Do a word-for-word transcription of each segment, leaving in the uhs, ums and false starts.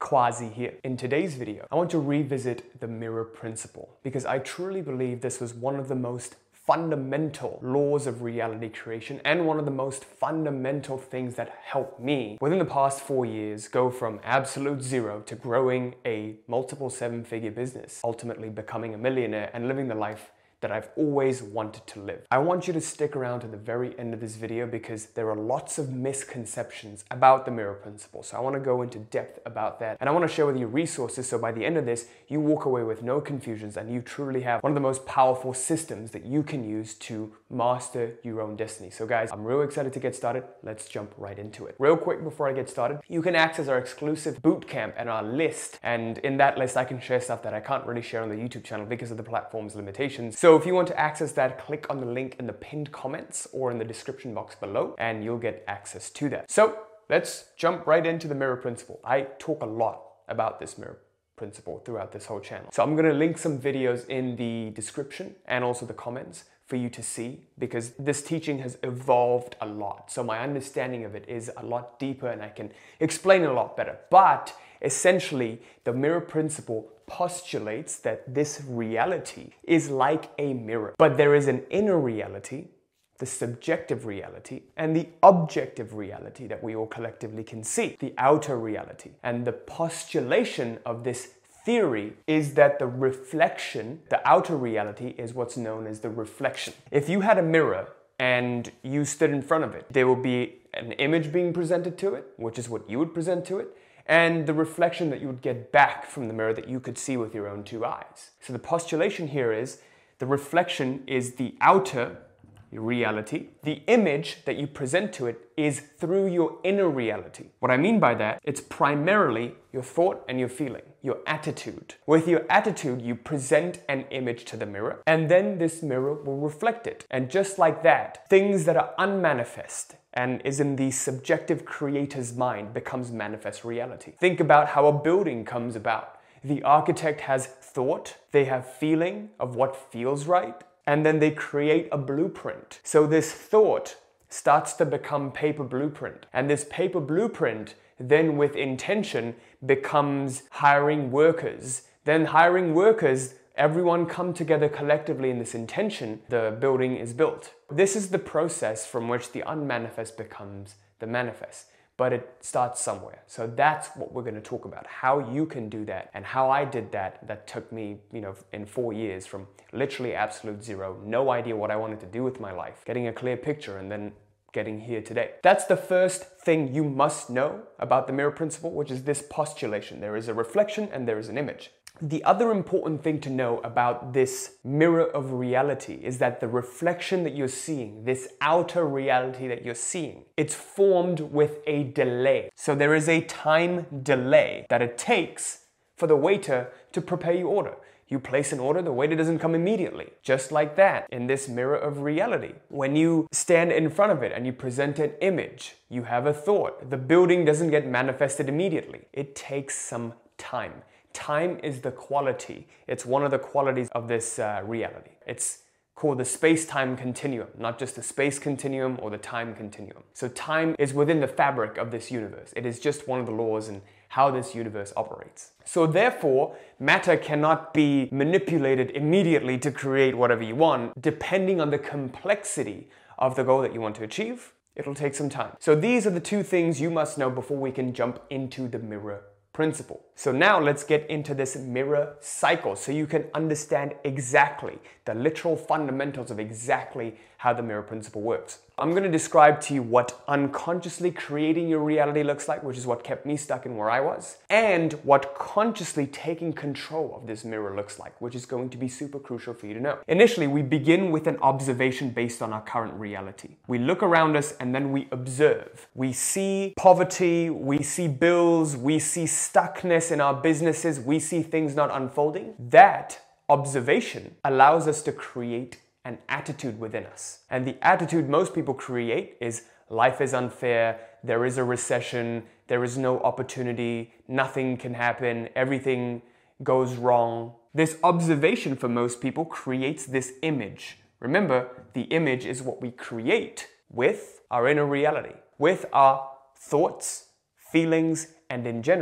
Quasi here. In today's video, I want to revisit the mirror principle because I truly believe this was one of the most fundamental laws of reality creation and one of the most fundamental things that helped me within the past four years go from absolute zero to growing a multiple seven-figure business, ultimately becoming a millionaire and living the life that I've always wanted to live. I want you to stick around to the very end of this video because there are lots of misconceptions about the mirror principle. So I want to go into depth about that. And I want to share with you resources so by the end of this, you walk away with no confusions and you truly have one of the most powerful systems that you can use to master your own destiny. So guys, I'm real excited to get started. Let's jump right into it. Real quick before I get started, you can access our exclusive bootcamp and our list. And in that list, I can share stuff that I can't really share on the YouTube channel because of the platform's limitations. So if you want to access that, click on the link in the pinned comments or in the description box below, and you'll get access to that. So let's jump right into the mirror principle. I talk a lot about this mirror principle throughout this whole channel. So I'm going to link some videos in the description and also the comments for you to see because this teaching has evolved a lot. So my understanding of it is a lot deeper and I can explain it a lot better. But essentially, the mirror principle postulates that this reality is like a mirror. But there is an inner reality, the subjective reality, and the objective reality that we all collectively can see, the outer reality. And the postulation of this theory is that the reflection, the outer reality, is what's known as the reflection. If you had a mirror and you stood in front of it, there will be an image being presented to it, which is what you would present to it, and the reflection that you would get back from the mirror that you could see with your own two eyes. So the postulation here is the reflection is the outer reality. The image that you present to it is through your inner reality. What I mean by that, it's primarily your thought and your feeling, your attitude. With your attitude, you present an image to the mirror, and then this mirror will reflect it. And just like that, things that are unmanifest and is in the subjective creator's mind becomes manifest reality. Think about how a building comes about. The architect has thought, they have feeling of what feels right, and then they create a blueprint. So this thought starts to become paper blueprint. And this paper blueprint then with intention becomes hiring workers. Then hiring workers, everyone come together collectively in this intention, the building is built. This is the process from which the unmanifest becomes the manifest. But it starts somewhere. So that's what we're going to talk about, how you can do that and how I did that. That took me, you know, in four years from literally absolute zero, no idea what I wanted to do with my life, getting a clear picture and then getting here today. That's the first thing you must know about the mirror principle, which is this postulation. There is a reflection and there is an image. The other important thing to know about this mirror of reality is that the reflection that you're seeing, this outer reality that you're seeing, it's formed with a delay. So there is a time delay that it takes for the waiter to prepare your order. You place an order, the waiter doesn't come immediately. Just like that, in this mirror of reality. When you stand in front of it and you present an image, you have a thought. The building doesn't get manifested immediately. It takes some time. Time is the quality. It's one of the qualities of this uh, reality. It's called the space-time continuum, not just the space continuum or the time continuum. So time is within the fabric of this universe. It is just one of the laws in how this universe operates. So therefore, matter cannot be manipulated immediately to create whatever you want. Depending on the complexity of the goal that you want to achieve, it'll take some time. So these are the two things you must know before we can jump into the mirror principle. So now let's get into this mirror cycle so you can understand exactly the literal fundamentals of exactly how the mirror principle works. I'm going to describe to you what unconsciously creating your reality looks like, which is what kept me stuck in where I was, and what consciously taking control of this mirror looks like, which is going to be super crucial for you to know. Initially, we begin with an observation based on our current reality. We look around us and then we observe. We see poverty, we see bills, we see stuckness in our businesses, we see things not unfolding. That observation allows us to create an attitude within us. And the attitude most people create is life is unfair, there is a recession, there is no opportunity, nothing can happen, everything goes wrong. This observation for most people creates this image. Remember, the image is what we create with our inner reality, with our thoughts, feelings, and in general,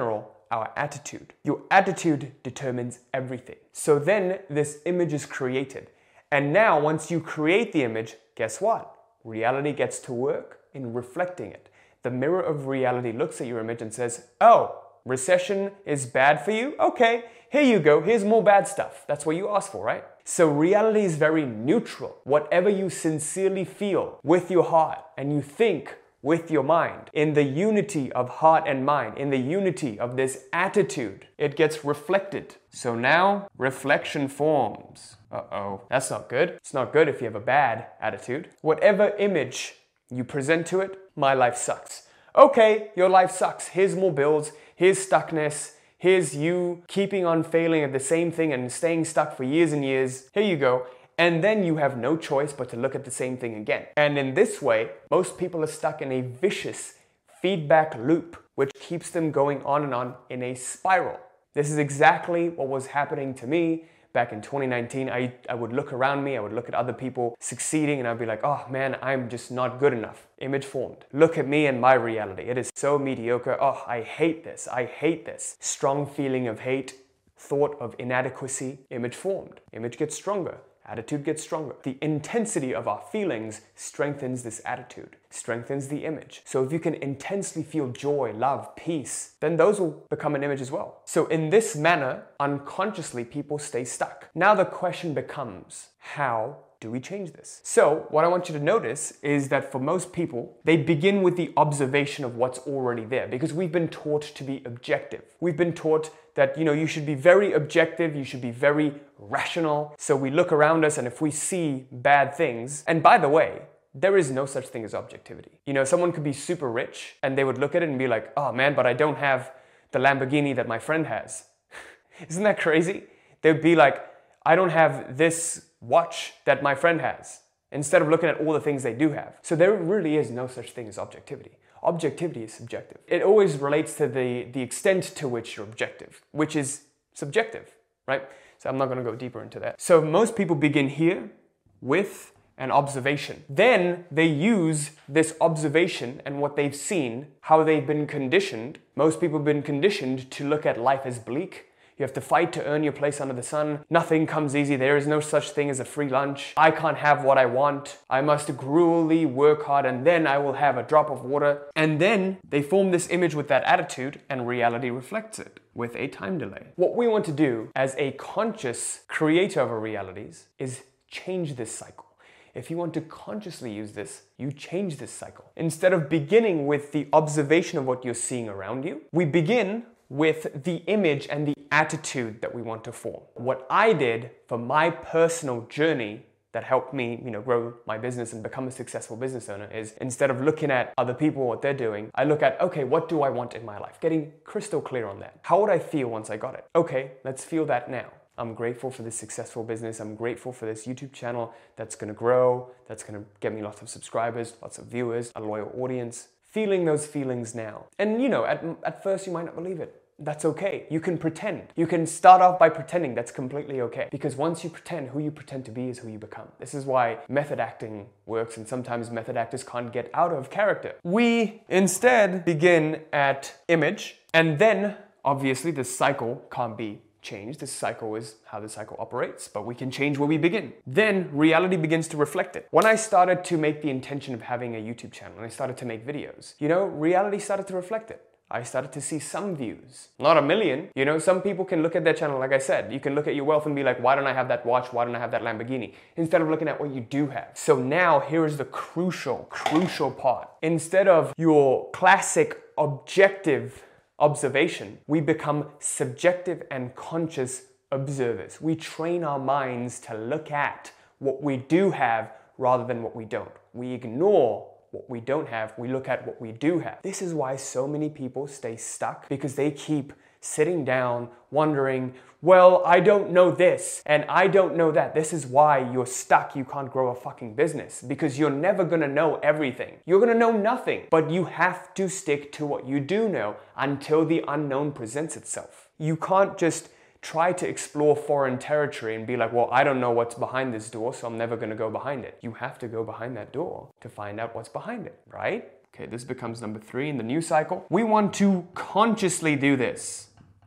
our attitude. Your attitude determines everything. So then this image is created. And now once you create the image, guess what? Reality gets to work in reflecting it. The mirror of reality looks at your image and says, oh, recession is bad for you? Okay, here you go. Here's more bad stuff. That's what you asked for, right? So reality is very neutral. Whatever you sincerely feel with your heart and you think with your mind, in the unity of heart and mind, in the unity of this attitude, it gets reflected. So now reflection forms. Uh-oh, that's not good. It's not good if you have a bad attitude. Whatever image you present to it, my life sucks. Okay, your life sucks. Here's more bills. Here's stuckness. Here's you keeping on failing at the same thing and staying stuck for years and years. Here you go. And then you have no choice but to look at the same thing again. And in this way, most people are stuck in a vicious feedback loop, which keeps them going on and on in a spiral. This is exactly what was happening to me back in twenty nineteen. I, I would look around me, I would look at other people succeeding, and I'd be like, oh man, I'm just not good enough. Image formed. Look at me and my reality. It is so mediocre. Oh, I hate this. I hate this. Strong feeling of hate, thought of inadequacy. Image formed. Image gets stronger. Attitude gets stronger. The intensity of our feelings strengthens this attitude, strengthens the image. So if you can intensely feel joy, love, peace, then those will become an image as well. So in this manner, unconsciously, people stay stuck. Now the question becomes, how do we change this? So what I want you to notice is that for most people, they begin with the observation of what's already there because we've been taught to be objective. We've been taught that, you know, you should be very objective, you should be very rational. So we look around us and if we see bad things, and by the way, there is no such thing as objectivity. You know, someone could be super rich and they would look at it and be like, oh man, but I don't have the Lamborghini that my friend has. Isn't that crazy? They'd be like, I don't have this watch that my friend has, instead of looking at all the things they do have. So there really is no such thing as objectivity. Objectivity is subjective. It always relates to the, the extent to which you're objective, which is subjective, right? So I'm not going to go deeper into that. So most people begin here with an observation. Then they use this observation and what they've seen, how they've been conditioned. Most people have been conditioned to look at life as bleak. You have to fight to earn your place under the sun. Nothing comes easy. There is no such thing as a free lunch. I can't have what I want. I must gruelly work hard and then I will have a drop of water. And then they form this image with that attitude and reality reflects it with a time delay. What we want to do as a conscious creator of our realities is change this cycle. If you want to consciously use this, you change this cycle. Instead of beginning with the observation of what you're seeing around you, we begin with the image and the attitude that we want to form. What I did for my personal journey that helped me, you know, grow my business and become a successful business owner is instead of looking at other people, what they're doing, I look at, okay, what do I want in my life? Getting crystal clear on that. How would I feel once I got it? Okay, let's feel that now. I'm grateful for this successful business. I'm grateful for this YouTube channel that's gonna grow, that's gonna get me lots of subscribers, lots of viewers, a loyal audience. Feeling those feelings now. And you know, at, at first you might not believe it. That's okay. You can pretend. You can start off by pretending. That's completely okay. Because once you pretend, who you pretend to be is who you become. This is why method acting works, and sometimes method actors can't get out of character. We instead begin at image, and then obviously this cycle can't be changed. This cycle is how the cycle operates, but we can change where we begin. Then reality begins to reflect it. When I started to make the intention of having a YouTube channel and I started to make videos, you know, reality started to reflect it. I started to see some views, not a million. You know, some people can look at their channel, like I said, you can look at your wealth and be like, why don't I have that watch? Why don't I have that Lamborghini? Instead of looking at what you do have. So now here is the crucial, crucial part. Instead of your classic objective observation, we become subjective and conscious observers. We train our minds to look at what we do have rather than what we don't. We ignore what we don't have, we look at what we do have. This is why so many people stay stuck, because they keep sitting down wondering, well, I don't know this and I don't know that. This is why you're stuck. You can't grow a fucking business, because you're never gonna know everything. You're gonna know nothing, but you have to stick to what you do know until the unknown presents itself. You can't just try to explore foreign territory and be like, well, I don't know what's behind this door, so I'm never gonna go behind it. You have to go behind that door to find out what's behind it, right? Okay, this becomes number three in the new cycle. We want to consciously do this.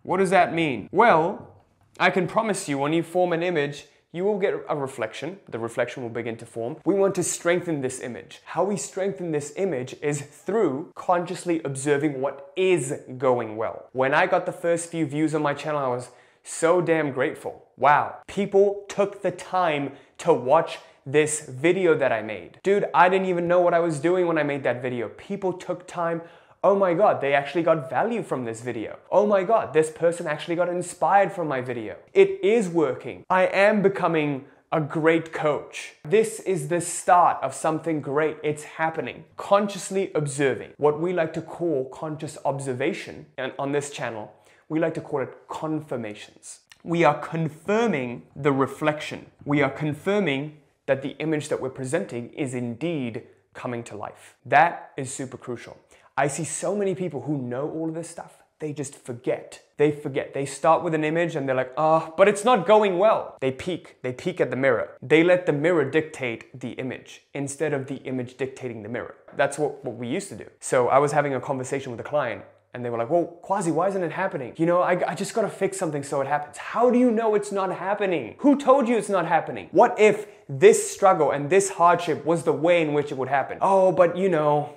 What does that mean? Well, I can promise you when you form an image, you will get a reflection. The reflection will begin to form. We want to strengthen this image. How we strengthen this image is through consciously observing what is going well. When I got the first few views on my channel, I was so damn grateful. Wow, people took the time to watch this video that I made. Dude, I didn't even know what I was doing when I made that video. People took time. Oh my God, they actually got value from this video. Oh my God, this person actually got inspired from my video. It is working. I am becoming a great coach. This is the start of something great. It's happening. Consciously observing, what we like to call conscious observation, and on this channel, we like to call it confirmations. We are confirming the reflection. We are confirming that the image that we're presenting is indeed coming to life. That is super crucial. I see so many people who know all of this stuff. They just forget. They forget. They start with an image and they're like, oh, but it's not going well. They peek. They peek at the mirror. They let the mirror dictate the image instead of the image dictating the mirror. That's what, what we used to do. So I was having a conversation with a client and they were like, well, Quasi, why isn't it happening? You know, I, I just gotta fix something so it happens. How do you know it's not happening? Who told you it's not happening? What if this struggle and this hardship was the way in which it would happen? Oh, but you know,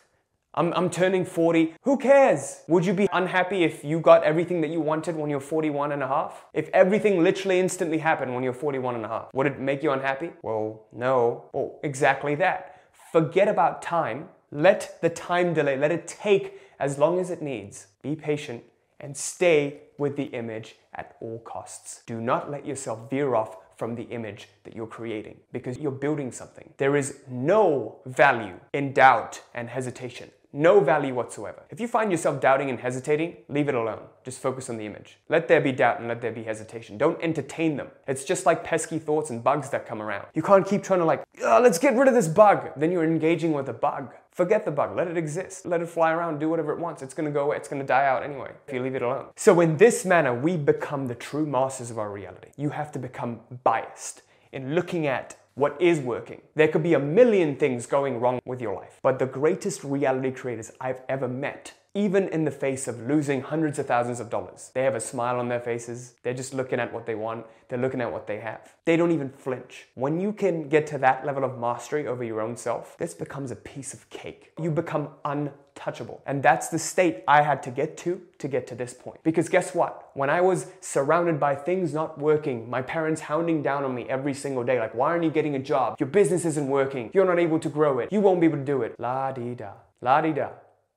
I'm, I'm turning forty. Who cares? Would you be unhappy if you got everything that you wanted when you're forty-one and a half? If everything literally instantly happened when you're forty-one and a half, would it make you unhappy? Well, no. Well, exactly that. Forget about time. Let the time delay, let it take as long as it needs. Be patient and stay with the image at all costs. Do not let yourself veer off from the image that you're creating because you're building something. There is no value in doubt and hesitation. No value whatsoever. If you find yourself doubting and hesitating, leave it alone. Just focus on the image. Let there be doubt and let there be hesitation. Don't entertain them. It's just like pesky thoughts and bugs that come around. You can't keep trying to like, oh, let's get rid of this bug. Then you're engaging with a bug. Forget the bug. Let it exist. Let it fly around, do whatever it wants. It's going to go away. It's going to die out anyway if you leave it alone. So in this manner, we become the true masters of our reality. You have to become biased in looking at what is working. There could be a million things going wrong with your life, but the greatest reality creators I've ever met, even in the face of losing hundreds of thousands of dollars, they have a smile on their faces. They're just looking at what they want. They're looking at what they have. They don't even flinch. When you can get to that level of mastery over your own self, this becomes a piece of cake. You become untouchable. And that's the state I had to get to to get to this point. Because guess what? When I was surrounded by things not working, my parents hounding down on me every single day, like, why aren't you getting a job? Your business isn't working. You're not able to grow it. You won't be able to do it. La-dee-da, la-dee-da.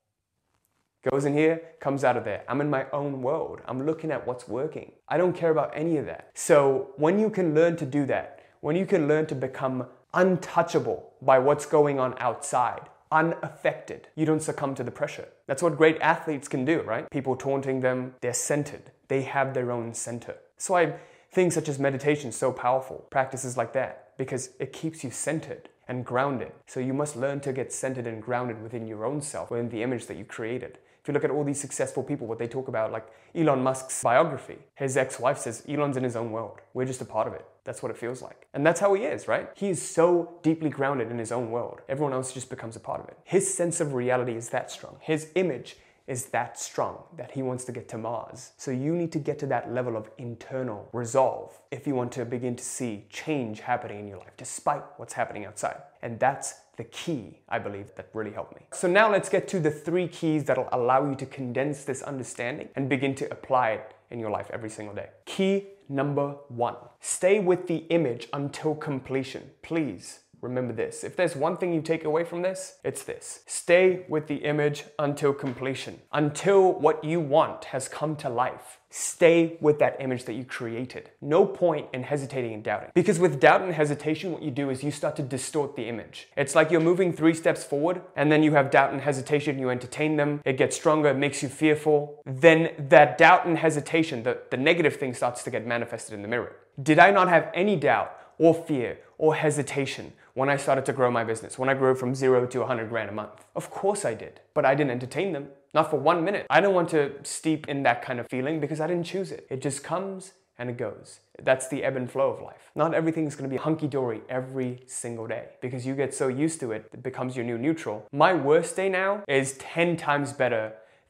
Goes in here, comes out of there. I'm in my own world. I'm looking at what's working. I don't care about any of that. So when you can learn to do that, when you can learn to become untouchable by what's going on outside, unaffected, you don't succumb to the pressure. That's what great athletes can do, right? People taunting them, they're centered. They have their own center. So I think such as meditation is so powerful, practices like that, because it keeps you centered and grounded. So you must learn to get centered and grounded within your own self, within the image that you created. If you look at all these successful people, what they talk about, like Elon Musk's biography, his ex-wife says Elon's in his own world. We're just a part of it. That's what it feels like. And that's how he is, right? He is so deeply grounded in his own world. Everyone else just becomes a part of it. His sense of reality is that strong. His image is that strong that he wants to get to Mars. So you need to get to that level of internal resolve if you want to begin to see change happening in your life, despite what's happening outside. And that's the key, I believe, that really helped me. So now let's get to the three keys that'll allow you to condense this understanding and begin to apply it in your life every single day. Key number one, stay with the image until completion. Please remember this. If there's one thing you take away from this, it's this. Stay with the image until completion. Until what you want has come to life. Stay with that image that you created. No point in hesitating and doubting. Because with doubt and hesitation, what you do is you start to distort the image. It's like you're moving three steps forward, and then you have doubt and hesitation, you entertain them, it gets stronger, it makes you fearful. Then that doubt and hesitation, the, the negative thing starts to get manifested in the mirror. Did I not have any doubt or fear or hesitation when I started to grow my business, when I grew from zero to a hundred grand a month? Of course I did, but I didn't entertain them. Not for one minute. I don't want to steep in that kind of feeling because I didn't choose it. It just comes and it goes. That's the ebb and flow of life. Not everything's gonna be hunky-dory every single day because you get so used to it, it becomes your new neutral. My worst day now is ten times better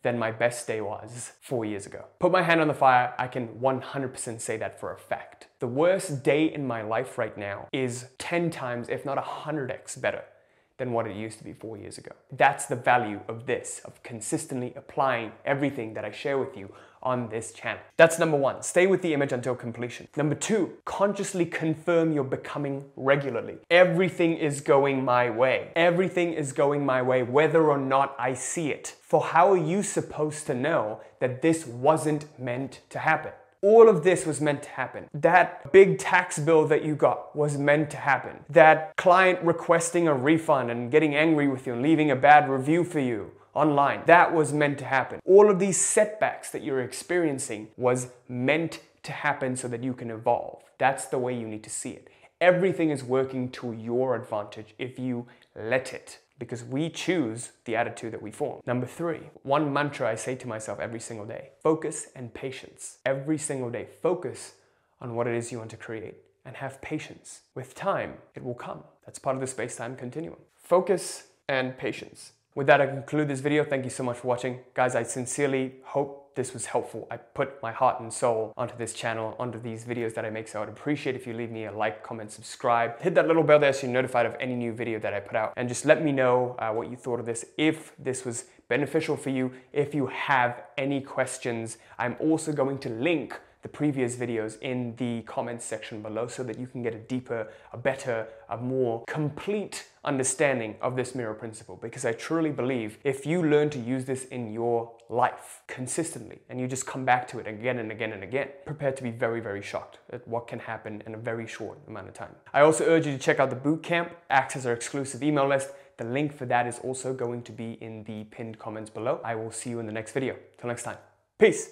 than my best day was four years ago. Put my hand on the fire, I can one hundred percent say that for a fact. The worst day in my life right now is ten times, if not one hundred x better than what it used to be four years ago. That's the value of this, of consistently applying everything that I share with you on this channel. That's number one, stay with the image until completion. Number two, consciously confirm you're becoming regularly. Everything is going my way. Everything is going my way, whether or not I see it. For how are you supposed to know that this wasn't meant to happen? All of this was meant to happen. That big tax bill that you got was meant to happen. That client requesting a refund and getting angry with you and leaving a bad review for you online, that was meant to happen. All of these setbacks that you're experiencing was meant to happen so that you can evolve. That's the way you need to see it. Everything is working to your advantage if you let it, because we choose the attitude that we form. Number three, one mantra I say to myself every single day: focus and patience. Every single day, focus on what it is you want to create and have patience. With time, it will come. That's part of the space-time continuum. Focus and patience. With that, I conclude this video. Thank you so much for watching. Guys, I sincerely hope this was helpful. I put my heart and soul onto this channel, onto these videos that I make, so I would appreciate if you leave me a like, comment, subscribe. Hit that little bell there so you're notified of any new video that I put out. And just let me know uh, what you thought of this, if this was beneficial for you. If you have any questions, I'm also going to link the previous videos in the comments section below so that you can get a deeper, a better, a more complete understanding of this mirror principle, because I truly believe if you learn to use this in your life consistently and you just come back to it again and again and again, prepare to be very, very shocked at what can happen in a very short amount of time. I also urge you to check out the bootcamp, access our exclusive email list. The link for that is also going to be in the pinned comments below. I will see you in the next video. Till next time. Peace.